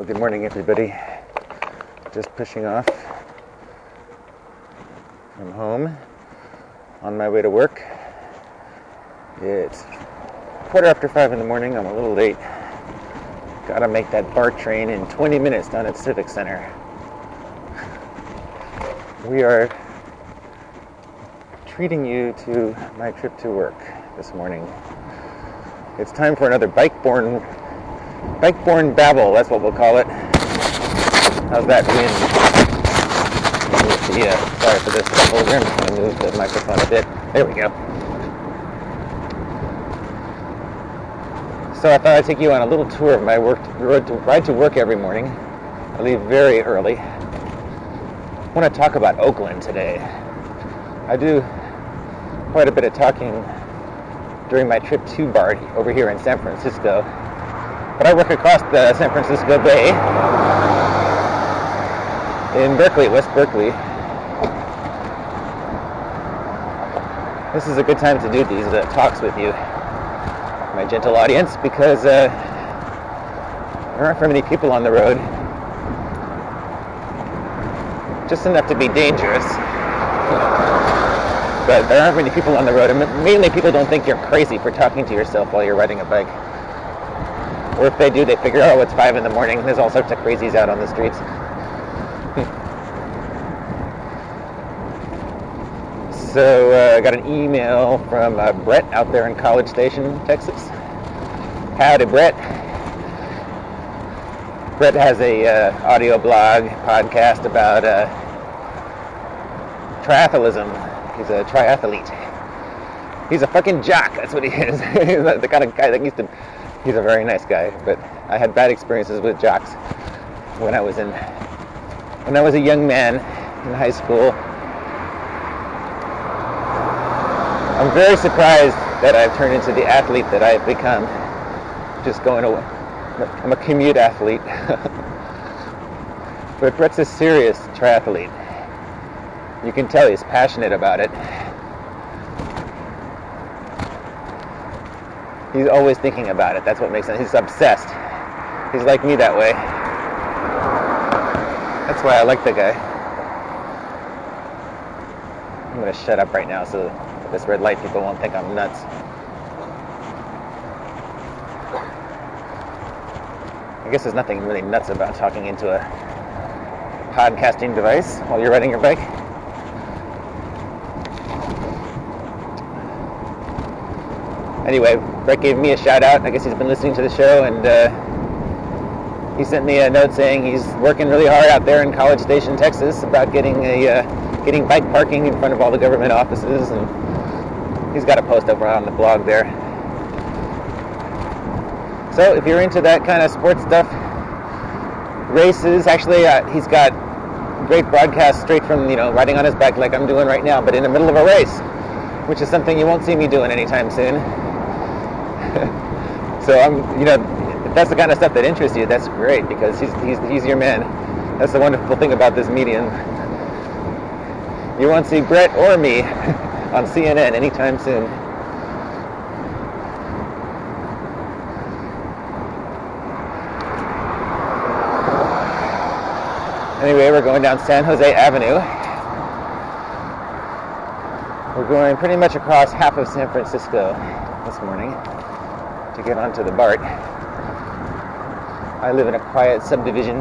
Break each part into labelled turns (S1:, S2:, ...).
S1: Good morning, everybody. Just pushing off from home on my way to work. It's 5:15 in the morning. I'm a little late. Gotta make that BART train in 20 minutes down at Civic Center. We are treating you to my trip to work this morning. It's time for another bike-borne babble, that's what we'll call it. How's that wind? Sorry for this holder. I'm just going to move the microphone a bit. There we go. So I thought I'd take you on a little tour of my ride to work every morning. I leave very early. I want to talk about Oakland today. I do quite a bit of talking during my trip to BART over here in San Francisco. But I work across the San Francisco Bay in Berkeley, West Berkeley. This is a good time to do these talks with you, my gentle audience, because there aren't very many people on the road. Just enough to be dangerous. But there aren't many people on the road, and mainly people don't think you're crazy for talking to yourself while you're riding a bike. Or if they do, they figure, oh, it's 5 in the morning. There's all sorts of crazies out on the streets. So I got an email from Brett out there in College Station, Texas. Howdy, Brett. Brett has a audio blog podcast about triathlism. He's a triathlete. He's a fucking jock. That's what he is. He's the kind of guy that used to... He's a very nice guy, but I had bad experiences with jocks when I was a young man in high school. I'm very surprised that I've turned into the athlete that I've become. Just going away. I'm a commute athlete. But Brett's a serious triathlete. You can tell he's passionate about it. He's always thinking about it. That's what makes sense. He's obsessed. He's like me that way. That's why I like the guy. I'm going to shut up right now so this red light people won't think I'm nuts. I guess there's nothing really nuts about talking into a podcasting device while you're riding your bike. Anyway, Brett gave me a shout out. I guess he's been listening to the show, and he sent me a note saying he's working really hard out there in College Station, Texas, about getting bike parking in front of all the government offices, and he's got a post over on the blog there. So if you're into that kind of sports stuff, races, actually he's got great broadcasts straight from riding on his bike like I'm doing right now, but in the middle of a race, which is something you won't see me doing anytime soon. So if that's the kind of stuff that interests you, that's great, because he's your man. That's the wonderful thing about this medium. You won't see Brett or me on CNN anytime soon. Anyway, we're going down San Jose Avenue. We're going pretty much across half of San Francisco this morning to get onto the BART. I live in a quiet subdivision.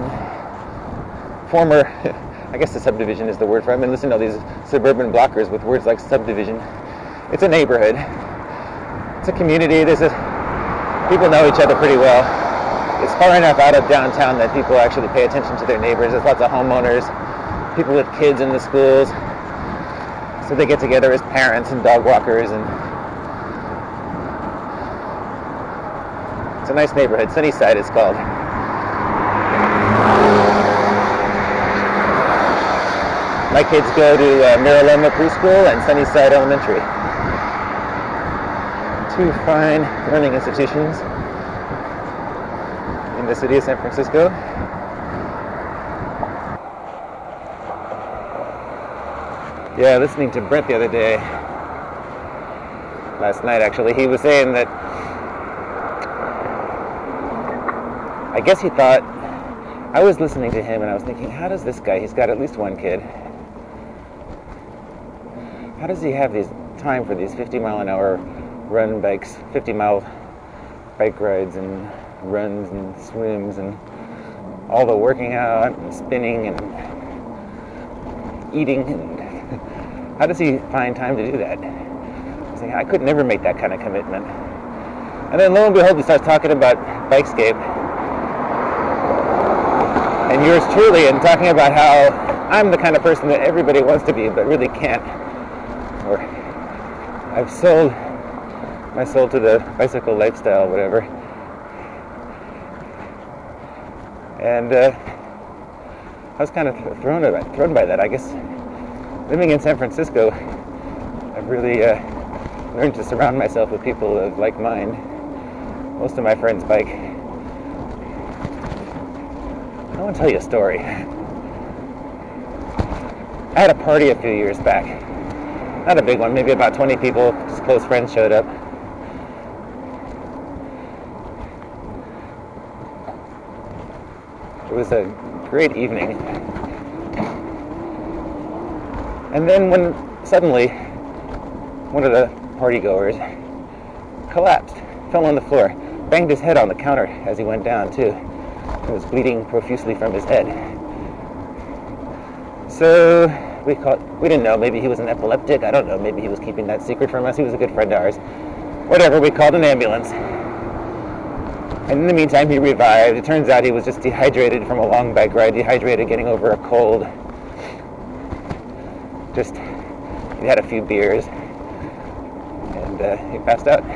S1: I guess the subdivision is the word for it. I've been listening to all these suburban blockers with words like subdivision. It's a neighborhood. It's a community. People know each other pretty well. It's far enough out of downtown that people actually pay attention to their neighbors. There's lots of homeowners, people with kids in the schools. So they get together as parents and dog walkers, and it's a nice neighborhood. Sunnyside it's called. My kids go to Miraloma Preschool and Sunnyside Elementary. Two fine learning institutions in the city of San Francisco. Yeah, listening to Brent the other day, last night actually, he was saying that I guess he thought I was listening to him and I was thinking, how does this guy, he's got at least one kid, how does he have these time for these 50-mile-an-hour run bikes, 50-mile bike rides and runs and swims and all the working out and spinning and eating, and how does he find time to do that? I was thinking, I could never make that kind of commitment. And then lo and behold, he starts talking about Bikescape and yours truly, and talking about how I'm the kind of person that everybody wants to be but really can't. Or I've sold my soul to the bicycle lifestyle, whatever. And I was kind of thrown by that. I guess living in San Francisco, I've really learned to surround myself with people of like mind. Most of my friends bike. I want to tell you a story. I had a party a few years back. Not a big one, maybe about 20 people, just close friends showed up. It was a great evening. And then when suddenly one of the partygoers collapsed, fell on the floor, banged his head on the counter as he went down too. He was bleeding profusely from his head. So we didn't know, maybe he was an epileptic, I don't know, maybe he was keeping that secret from us, he was a good friend of ours. Whatever, we called an ambulance. And in the meantime, he revived. It turns out he was just dehydrated from a long bike ride, dehydrated getting over a cold. Just, he had a few beers, and he passed out.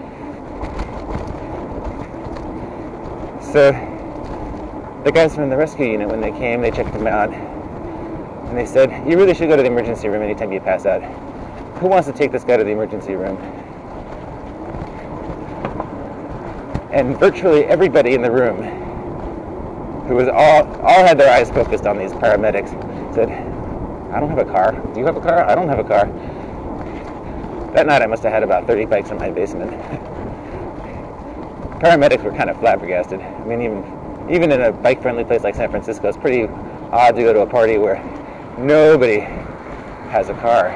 S1: So, the guys from the rescue unit, when they came, they checked him out, and they said, you really should go to the emergency room anytime you pass out. Who wants to take this guy to the emergency room? And virtually everybody in the room, who was all had their eyes focused on these paramedics, said, I don't have a car. Do you have a car? I don't have a car. That night I must have had about 30 bikes in my basement. Paramedics were kind of flabbergasted. I mean, even in a bike-friendly place like San Francisco, it's pretty odd to go to a party where nobody has a car.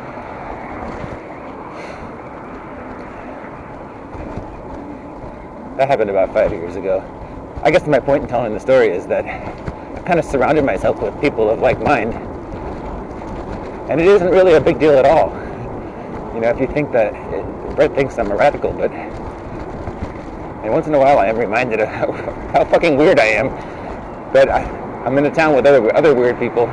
S1: That happened about 5 years ago. I guess my point in telling the story is that I've kind of surrounded myself with people of like mind. And it isn't really a big deal at all. You know, if you think that, Brett thinks I'm a radical, but and once in a while I am reminded of how fucking weird I am. But I'm in a town with other weird people.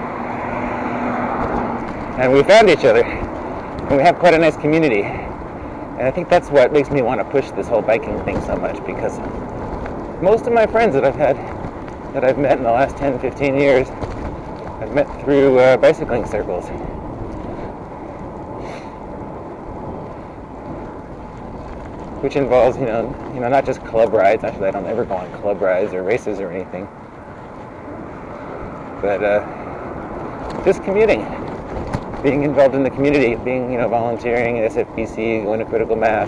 S1: And we found each other. And we have quite a nice community. And I think that's what makes me want to push this whole biking thing so much, because most of my friends that I've met in the last 10, 15 years, I've met through bicycling circles. Which involves, you know, not just club rides. Actually, I don't ever go on club rides or races or anything. But just commuting. Being involved in the community, being, volunteering at SFBC, going to critical mass,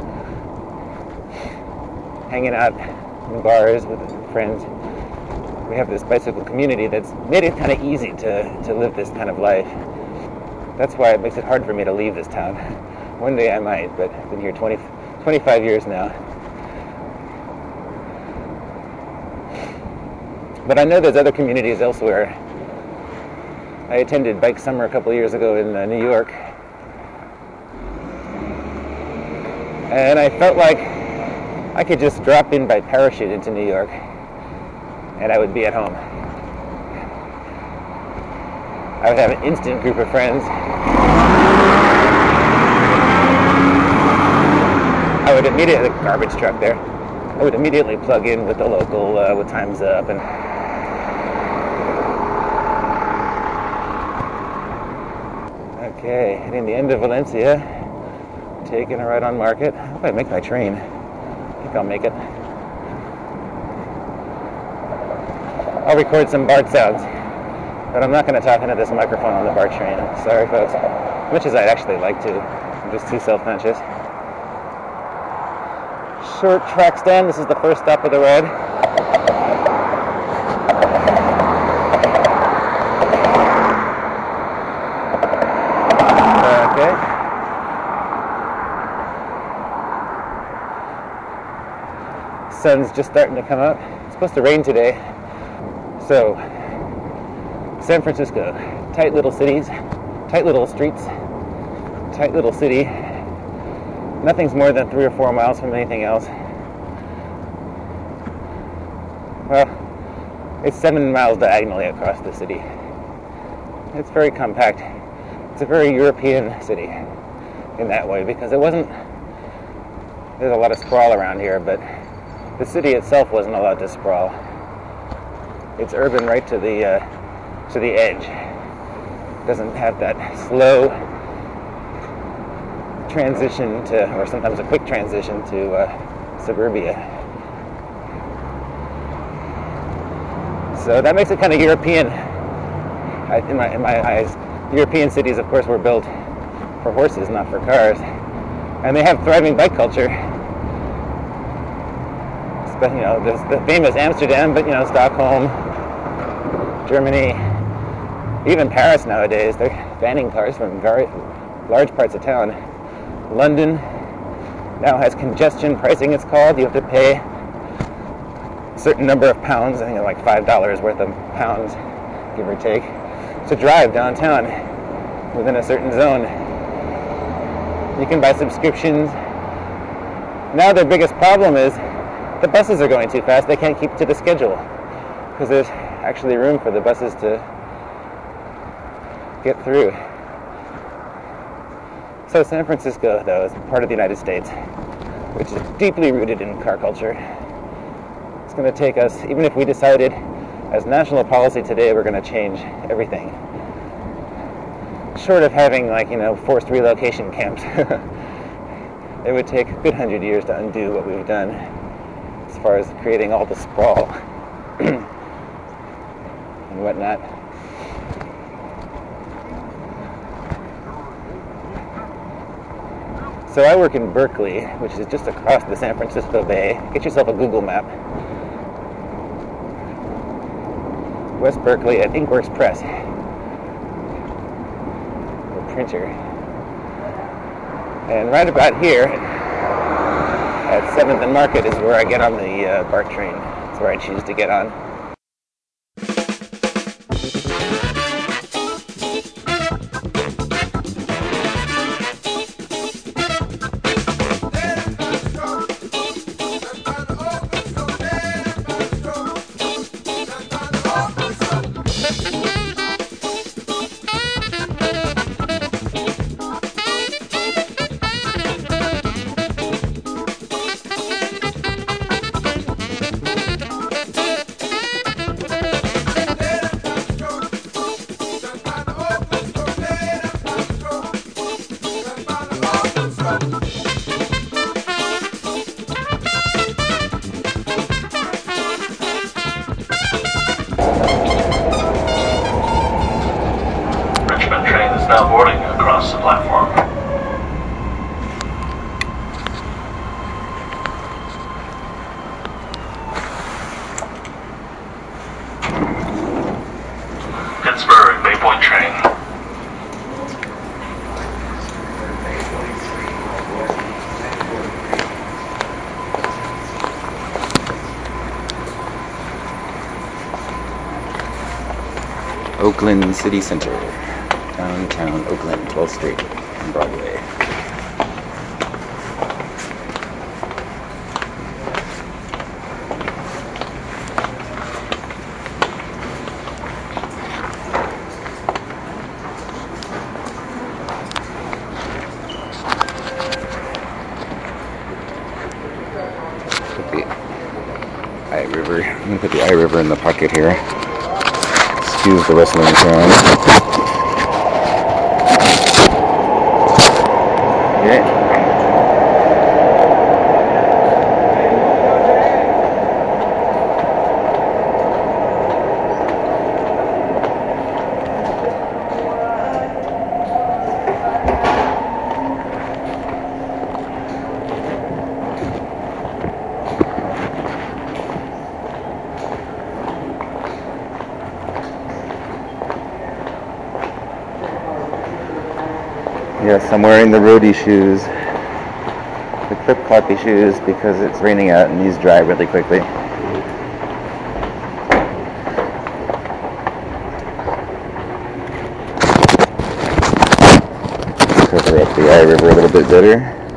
S1: hanging out in bars with friends. We have this bicycle community that's made it kind of easy to live this kind of life. That's why it makes it hard for me to leave this town. One day I might, but I've been here 25 years now. But I know there's other communities elsewhere. I attended Bike Summer a couple of years ago in New York, and I felt like I could just drop in by parachute into New York and I would be at home. I would have an instant group of friends. I would immediately, the garbage truck there, I would immediately plug in with the local, with Time's Up, and okay, hitting the end of Valencia, taking a ride on Market. I hope I make my train. I think I'll make it. I'll record some BART sounds, but I'm not going to talk into this microphone on the BART train. Sorry, folks. As much as I'd actually like to. I'm just too self-conscious. Short track stand. This is the first stop of the ride. sun's just starting to come up. It's supposed to rain today. So, San Francisco, tight little cities, tight little streets, tight little city. Nothing's more than 3 or 4 miles from anything else. Well, it's 7 miles diagonally across the city. It's very compact. It's a very European city in that way, because there's a lot of sprawl around here, but the city itself wasn't allowed to sprawl. It's urban right to the edge. It doesn't have that slow transition to, or sometimes a quick transition to suburbia. So that makes it kind of European. In my eyes, European cities, of course, were built for horses, not for cars, and they have thriving bike culture. But there's the famous Amsterdam, but Stockholm, Germany, even Paris nowadays, they're banning cars from very large parts of town. London now has congestion pricing, it's called. You have to pay a certain number of pounds, I think like $5 worth of pounds, give or take, to drive downtown within a certain zone. You can buy subscriptions. Now their biggest problem is the buses are going too fast. They can't keep to the schedule because there's actually room for the buses to get through. So San Francisco, though, is part of the United States, which is deeply rooted in car culture. It's going to take us, even if we decided as national policy today we're going to change everything, short of having forced relocation camps, it would take a good 100 years to undo what we've done as far as creating all the sprawl and whatnot. So I work in Berkeley, which is just across the San Francisco Bay. Get yourself a Google map. West Berkeley at Inkworks Press, the printer. And right about here at 7th and Market is where I get on the BART train. That's where I choose to get on.
S2: Now boarding across the platform. Pittsburgh Bay Point train.
S1: Oakland City Center. Downtown Oakland, 12th Street and Broadway. Put the Eye River. I'm going to put the Eye River in the pocket here. Excuse the rustling sound. Yes, I'm wearing the roadie shoes. the flip-floppy shoes because it's raining out and these dry really quickly. Cover up the Eye River a little bit better.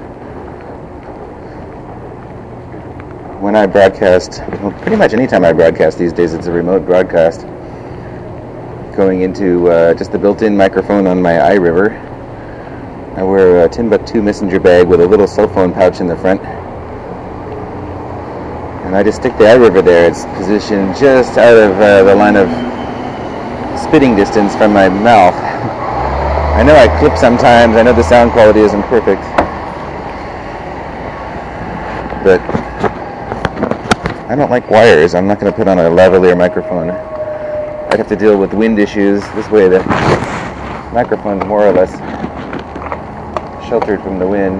S1: When I broadcast, well, pretty much anytime I broadcast these days, it's a remote broadcast. Going into just the built-in microphone on my iRiver. I wear a Timbuk2 messenger bag with a little cell phone pouch in the front. And I just stick the iRiver there. It's positioned just out of the line of spitting distance from my mouth. I know I clip sometimes. I know the sound quality isn't perfect. But I don't like wires. I'm not going to put on a lavalier microphone. I'd have to deal with wind issues. This way the microphone's more or less sheltered from the wind.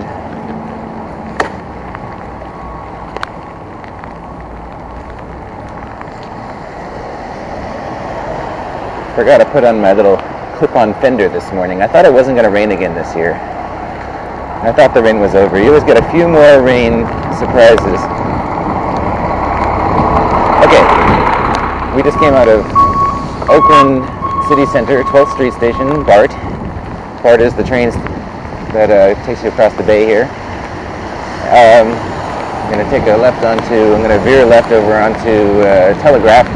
S1: Forgot to put on my little clip-on fender this morning. I thought it wasn't going to rain again this year. I thought the rain was over. You always get a few more rain surprises. Okay, we just came out of Oakland City Center, 12th Street Station, BART. BART is the train that takes you across the bay here. I'm going to take a left I'm going to veer left over onto Telegraph.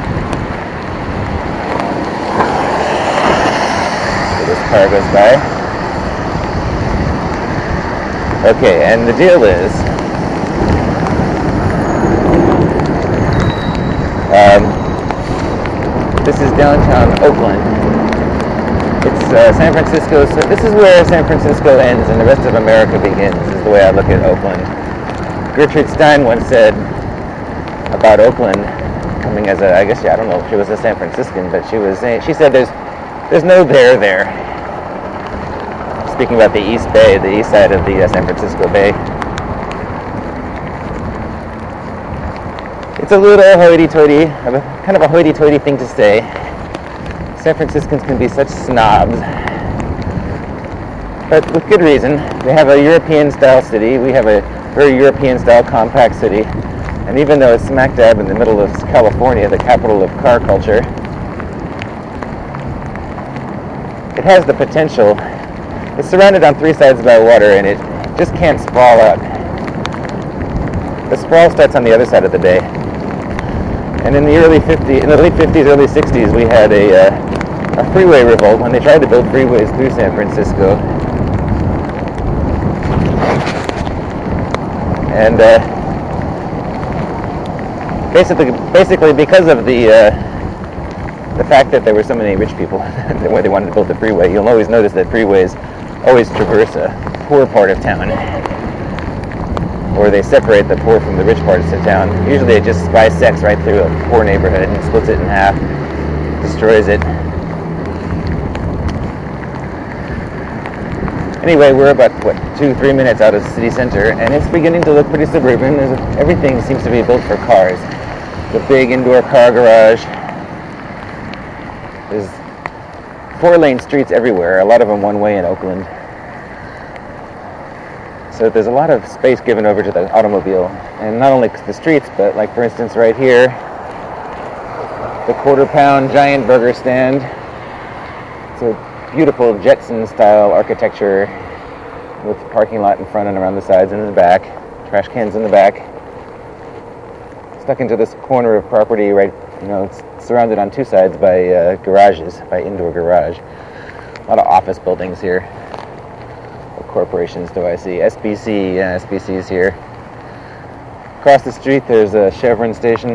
S1: So this car goes by. Okay, and the deal is, this is downtown Oakland. It's San Francisco. So this is where San Francisco ends and the rest of America begins, is the way I look at Oakland. Gertrude Stein once said about Oakland coming as a, I don't know if she was a San Franciscan, but she said there's no there. Speaking about the East Bay, the east side of the San Francisco Bay. It's a little hoity-toity, kind of a hoity-toity thing to say. San Franciscans can be such snobs, but with good reason. We have a European-style city. We have a very European-style compact city, and even though it's smack dab in the middle of California, the capital of car culture, it has the potential. It's surrounded on three sides by water, and it just can't sprawl out. The sprawl starts on the other side of the bay. And in the late 50s, early 60s, we had a freeway revolt when they tried to build freeways through San Francisco. And basically because of the fact that there were so many rich people when they wanted to build the freeway, you'll always notice that freeways always traverse a poor part of town. Or they separate the poor from the rich parts of town. Usually it just bisects right through a poor neighborhood and splits it in half, destroys it. Anyway, we're about, 2-3 minutes out of the city center, and it's beginning to look pretty suburban. Everything seems to be built for cars. The big indoor car garage. There's 4-lane streets everywhere, a lot of them one way in Oakland. So there's a lot of space given over to the automobile, and not only the streets, but like for instance right here, the quarter-pound giant burger stand. It's a beautiful Jetson-style architecture with parking lot in front and around the sides and in the back, trash cans in the back. Stuck into this corner of property, right? It's surrounded on two sides by garages, by indoor garage. A lot of office buildings here. Corporations do I see? SBC, yeah, SBC is here. Across the street there's a Chevron station.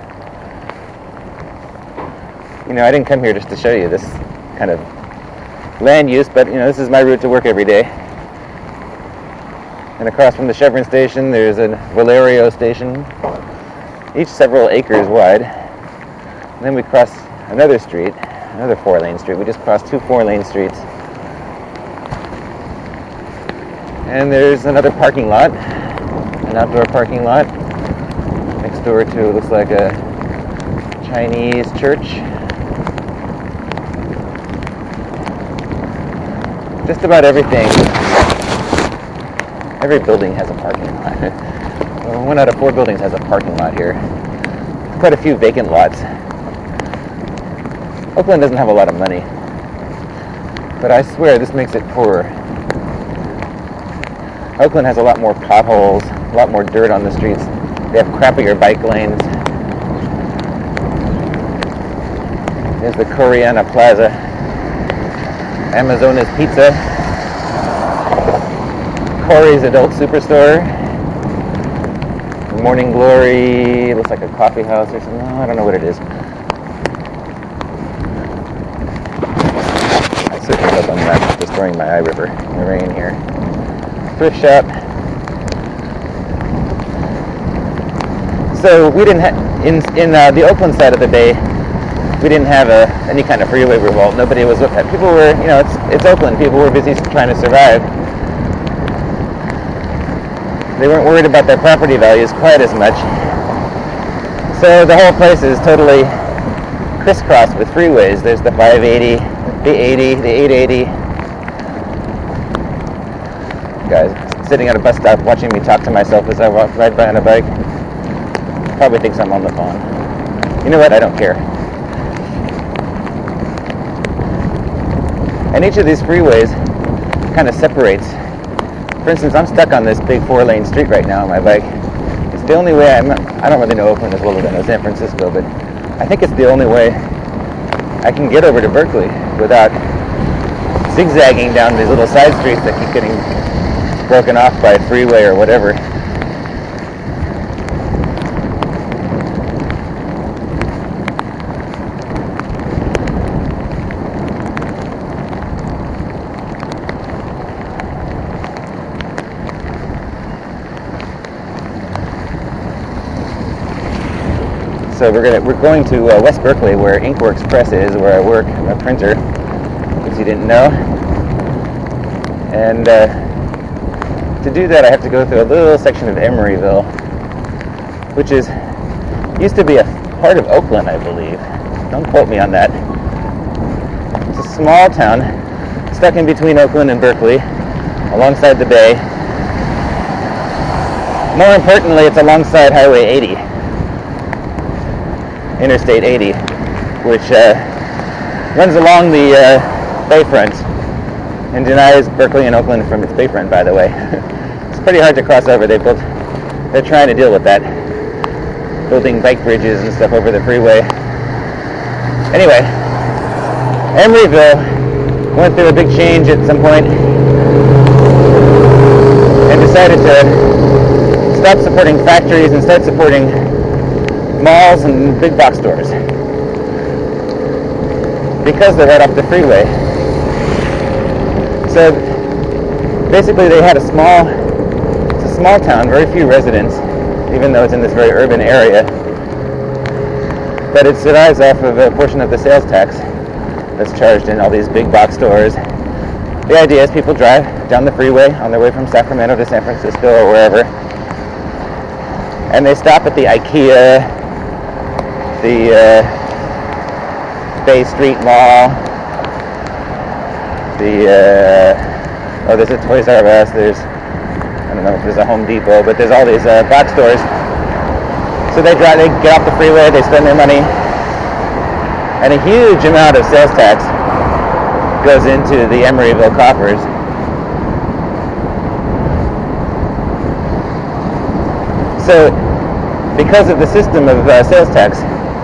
S1: I didn't come here just to show you this kind of land use, but this is my route to work every day. And across from the Chevron station there's a Valerio station, each several acres wide. And then we cross another street, another 4-lane street. We just crossed 2 4-lane streets. And there's another parking lot, an outdoor parking lot, next door to, looks like a Chinese church. Just about everything Every building has a parking lot. Well, 1 out of 4 buildings has a parking lot here. Quite a few vacant lots. Oakland doesn't have a lot of money, but I swear this makes it poorer. Oakland has a lot more potholes, a lot more dirt on the streets. They have crappier bike lanes. There's the Coriana Plaza, Amazonas Pizza, Corey's Adult Superstore, Morning Glory, it looks like a coffee house or something. I don't know what it is. I certainly hope I'm not destroying my eye river in the rain here. Thrift shop. So we didn't have, in the Oakland side of the bay, we didn't have any kind of freeway revolt. Nobody was, people were, it's Oakland, people were busy trying to survive. They weren't worried about their property values quite as much. So the whole place is totally crisscrossed with freeways. There's the 580, the 80, the 880. Guys sitting at a bus stop watching me talk to myself as I ride by on a bike. Probably thinks I'm on the phone. You know what? I don't care. And each of these freeways kind of separates. For instance, I'm stuck on this big 4-lane street right now on my bike. It's the only way I don't really know Oakland as well as I know San Francisco, but I think it's the only way I can get over to Berkeley without zigzagging down these little side streets that keep getting broken off by a freeway or whatever. So we're going to West Berkeley, where Inkworks Press is, where I work. I'm a printer, if you didn't know. And to do that, I have to go through a little section of Emeryville, which used to be a part of Oakland, I believe. Don't quote me on that. It's a small town, stuck in between Oakland and Berkeley, alongside the bay. More importantly, it's alongside Highway 80. Interstate 80, which runs along the bayfront and denies Berkeley and Oakland from its bayfront, by the way. It's pretty hard to cross over. They're trying to deal with that, building bike bridges and stuff over the freeway. Anyway, Emeryville went through a big change at some point and decided to stop supporting factories and start supporting malls and big box stores because they're right off the freeway. So basically they had it's a small town, very few residents, even though it's in this very urban area, but it survives off of a portion of the sales tax that's charged in all these big box stores. The idea is people drive down the freeway on their way from Sacramento to San Francisco or wherever, and they stop at the IKEA, the Bay Street Mall, there's a Toys R Us, I don't know if there's a Home Depot, but there's all these box stores. So they get off the freeway, they spend their money, and a huge amount of sales tax goes into the Emeryville coffers. So because of the system of sales tax,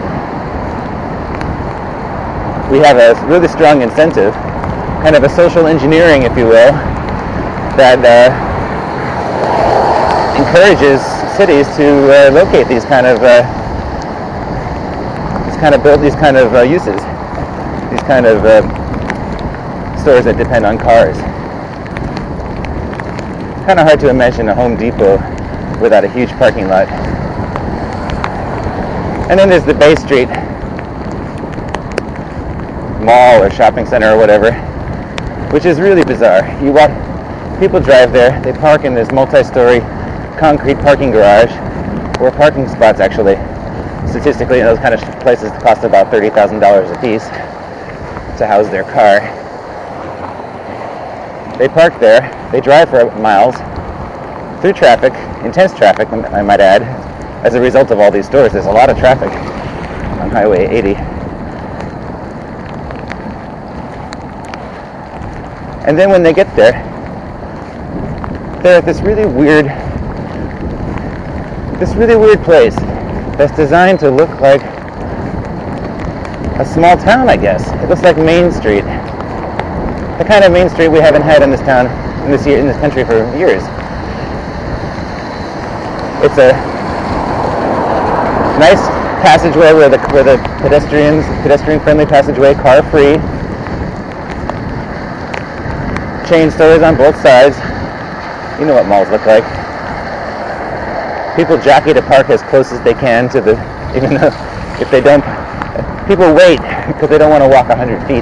S1: we have a really strong incentive, kind of a social engineering, if you will, that encourages cities to locate these kind of uses, these kind of stores that depend on cars. It's kind of hard to imagine a Home Depot without a huge parking lot. And then there's the Bay Street Mall or shopping center or whatever, which is really bizarre. People drive there, they park in this multi-story concrete parking garage, or parking spots actually. Statistically, in those kind of places cost about $30,000 a piece to house their car. They park there, they drive for miles, through traffic, intense traffic, I might add, as a result of all these stores. There's a lot of traffic on Highway 80. And then when they get there, they're at this really weird place that's designed to look like a small town, I guess. It looks like Main Street. The kind of Main Street we haven't had in this town, in this country for years. It's a nice passageway where the pedestrian-friendly passageway, car-free. Chain stores on both sides. You know what malls look like. People jockey to park as close as they can to even though if they don't, people wait because they don't want to walk 100 feet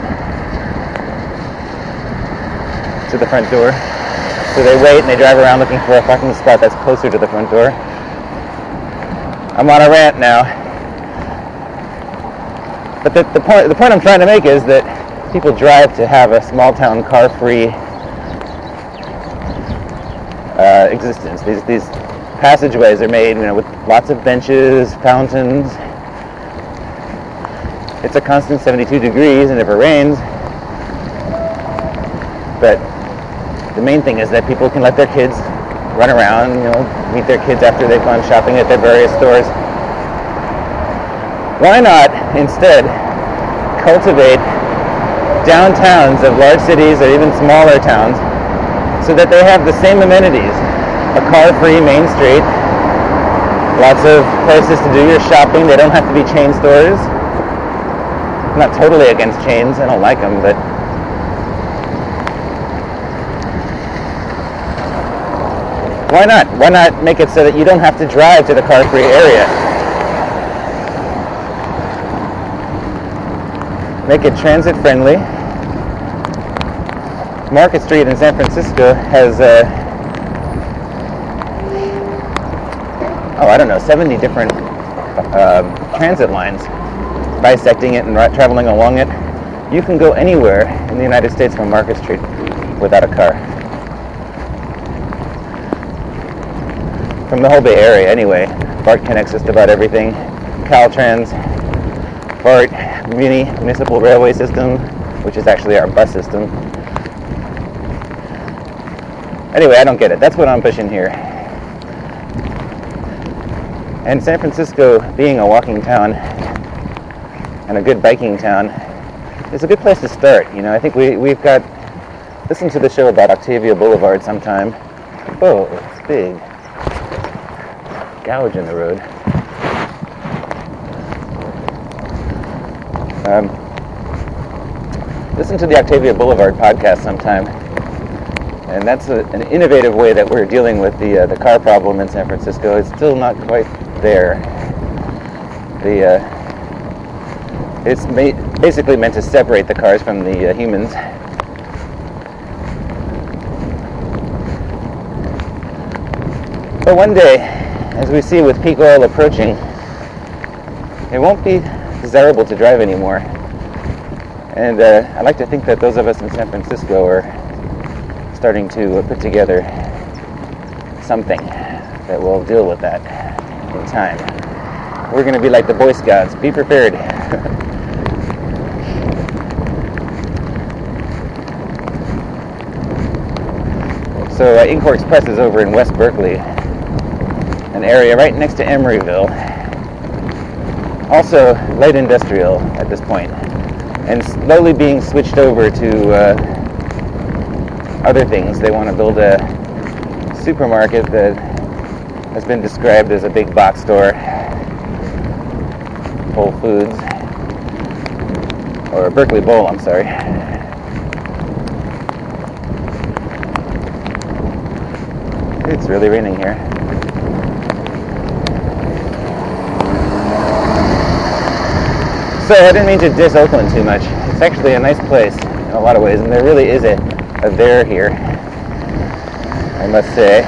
S1: to the front door. So they wait and they drive around looking for a parking spot that's closer to the front door. I'm on a rant now. But the point I'm trying to make is that people drive to have a small town car-free existence. These passageways are made, with lots of benches, fountains. It's a constant 72 degrees, and if it rains. But the main thing is that people can let their kids run around, meet their kids after they've gone shopping at their various stores. Why not instead cultivate downtowns of large cities or even smaller towns so that they have the same amenities? A car-free Main Street, lots of places to do your shopping. They don't have to be chain stores. I'm not totally against chains. I don't like them, but why not? Why not make it so that you don't have to drive to the car-free area? Make it transit-friendly. Market Street in San Francisco has 70 different transit lines bisecting it and traveling along it. You can go anywhere in the United States from Market Street without a car. From the whole Bay Area anyway. BART connects just about everything. Caltrans, BART, Municipal Railway System, which is actually our bus system. Anyway, I don't get it. That's what I'm pushing here. And San Francisco, being a walking town and a good biking town, is a good place to start. I think we've got... Listen to the show about Octavia Boulevard sometime. Oh, it's big. Gouge in the road. Listen to the Octavia Boulevard podcast sometime. And that's an innovative way that we're dealing with the car problem in San Francisco. It's still not quite there. It's basically meant to separate the cars from the humans. But one day, as we see with peak oil approaching, it won't be desirable to drive anymore. And I like to think that those of us in San Francisco are starting to put together something that will deal with that in time. We're going to be like the Boy Scouts. Be prepared. So Inkworks Press is over in West Berkeley, an area right next to Emeryville. Also light industrial at this point, and slowly being switched over to other things. They want to build a supermarket that has been described as a big box store, Whole Foods, or Berkeley Bowl, I'm sorry. It's really raining here. So I didn't mean to diss Oakland too much. It's actually a nice place in a lot of ways, and there really is a there here, I must say.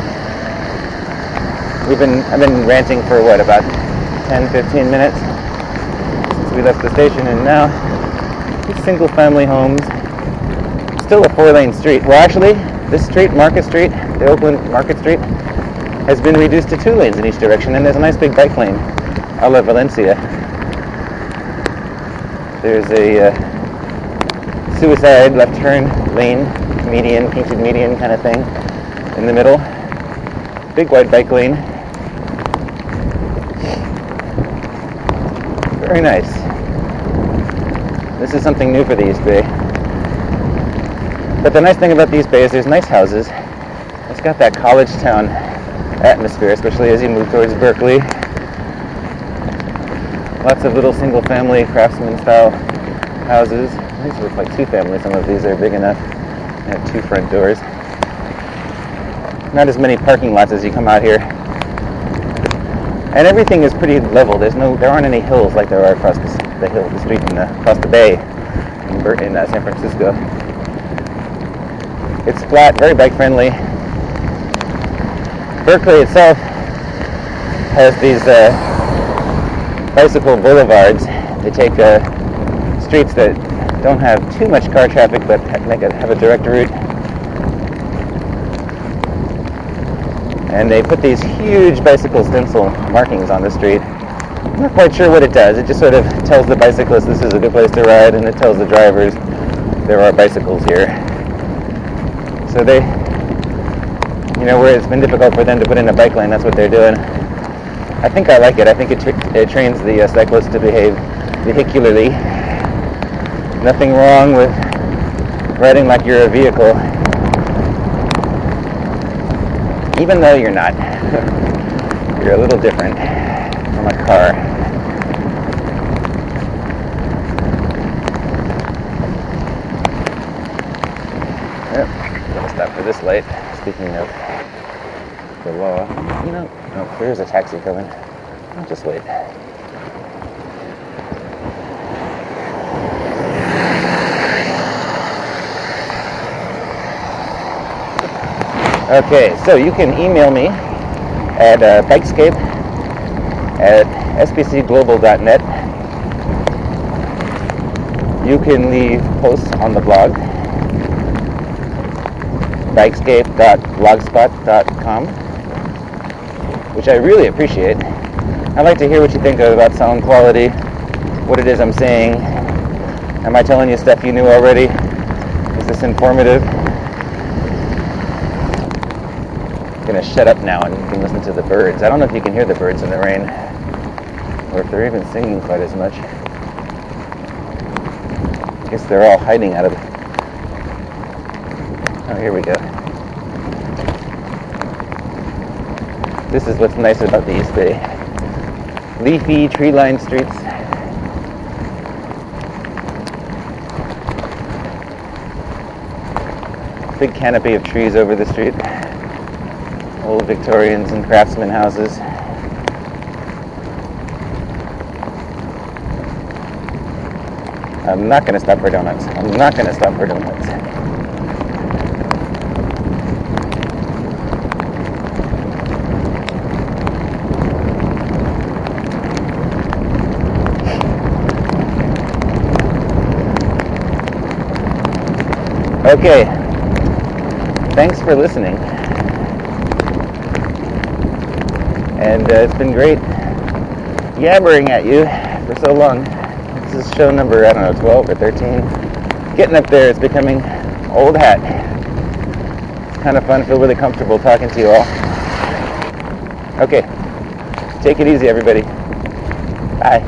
S1: I've been ranting for about 10-15 minutes since we left the station, and now these single family homes, still a 4-lane street. Well, actually, this street, Market Street, the Oakland Market Street, has been reduced to 2 lanes in each direction, and there's a nice big bike lane a la Valencia. There's a suicide left turn lane, median, painted median kind of thing in the middle. Big wide bike lane. Very nice. This is something new for the East Bay. But the nice thing about the East Bay is there's nice houses. It's got that college town atmosphere, especially as you move towards Berkeley. Lots of little single-family craftsman-style houses. These look like 2-family. Some of these are big enough. They have 2 front doors. Not as many parking lots as you come out here. And everything is pretty level. There aren't any hills like there are across the street across the bay in San Francisco. It's flat, very bike-friendly. Berkeley itself has these bicycle boulevards. They take streets that don't have too much car traffic but have a direct route. And they put these huge bicycle stencil markings on the street. I'm not quite sure what it does. It just sort of tells the bicyclists this is a good place to ride, and it tells the drivers there are bicycles here. So they, where it's been difficult for them to put in a bike lane, that's what they're doing. I think I like it. I think it trains the cyclists to behave vehicularly. Nothing wrong with riding like you're a vehicle, even though you're not. You're a little different from a car. Yep, gotta stop for this light. Speaking of the law, oh, there's a taxi coming. I'll just wait. Okay, so you can email me at bikescape@spcglobal.net. You can leave posts on the blog, bikescape.blogspot.com, which I really appreciate. I'd like to hear what you think about sound quality, what it is I'm saying. Am I telling you stuff you knew already? Is this informative? I'm going to shut up now and you can listen to the birds. I don't know if you can hear the birds in the rain, or if they're even singing quite as much. I guess they're all hiding out of it. Oh, here we go. This is what's nice about the East Bay. Leafy, tree-lined streets. Big canopy of trees over the street. Old Victorians and craftsman houses. I'm not going to stop for donuts. Okay. Thanks for listening. And it's been great yabbering at you for so long. This is show number, 12 or 13. Getting up there, it's becoming old hat. It's kind of fun, feel really comfortable talking to you all. Okay, take it easy, everybody. Bye.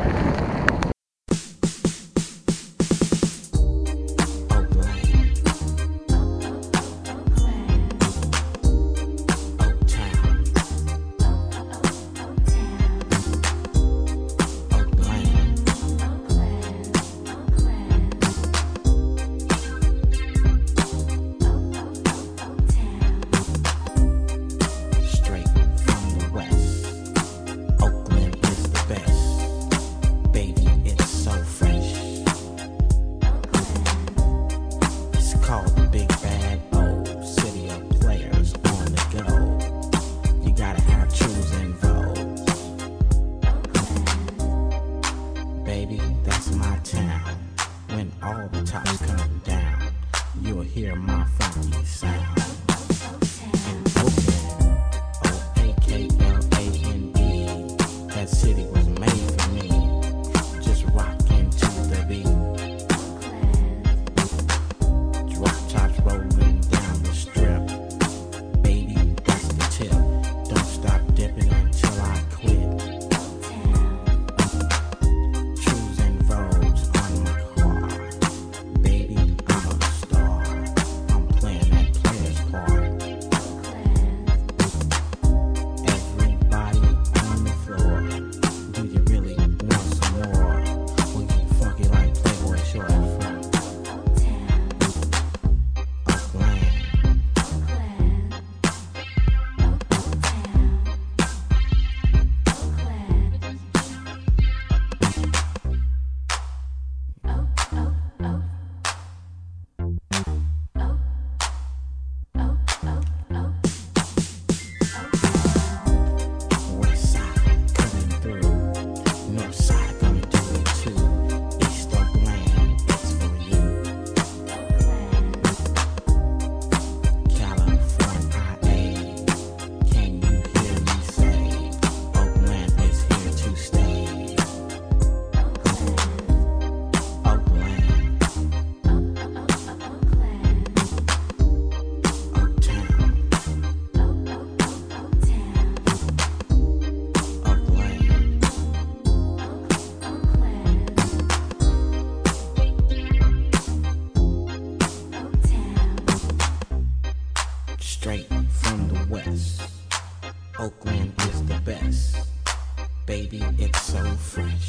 S3: Oakland is the best. Baby, it's so fresh.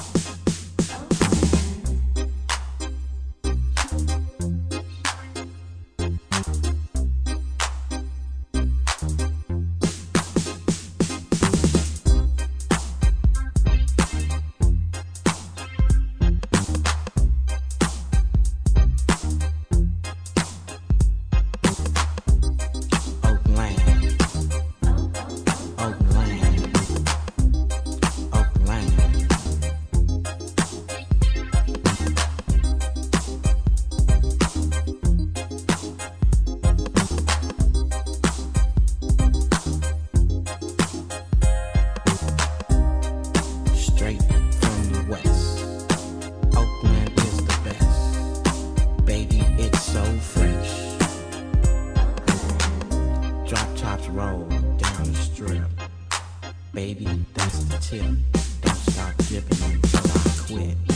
S3: Roll down the strip. Baby, that's the tip. Don't stop dipping until I quit.